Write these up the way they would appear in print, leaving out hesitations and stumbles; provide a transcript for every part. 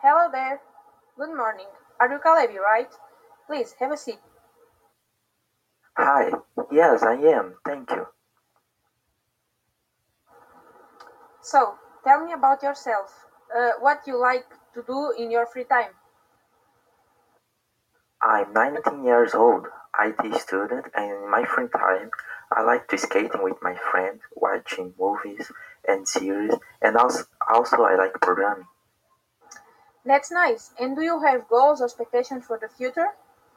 Hello there. Good morning. Are you Kalevi, right? Please have a seat. Hi, yes, I am, thank you. So, tell me about yourself. What you like to do in your free time? I'm 19 years old, IT student, and in my free time, I like to skating with my friends, watching movies and series, and also I like programming. That's nice. And do you have goals or expectations for the future?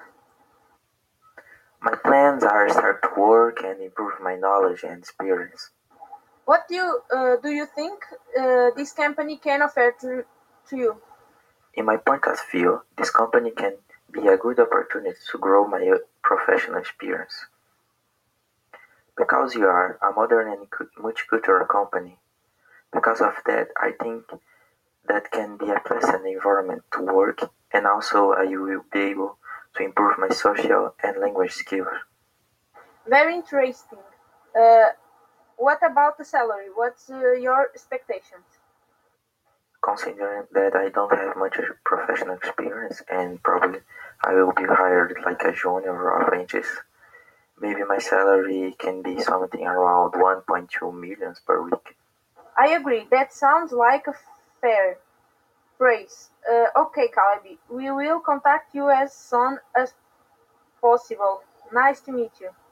My plans are start to work and improve my knowledge and experience. What do you think this company can offer to you? In my point of view, this company can be a good opportunity to grow my professional experience. Because you are a modern and multicultural company, because of that, I think that can be a pleasant environment to work, and also I will be able to improve my social and language skills. Very interesting. Uh, what about the salary? What's your expectations? Considering that I don't have much professional experience and probably I will be hired like a junior or apprentice, maybe my salary can be something around 1.2 millions per week. I agree. That sounds like a fair price. Okay, Calabi. We will contact you as soon as possible. Nice to meet you.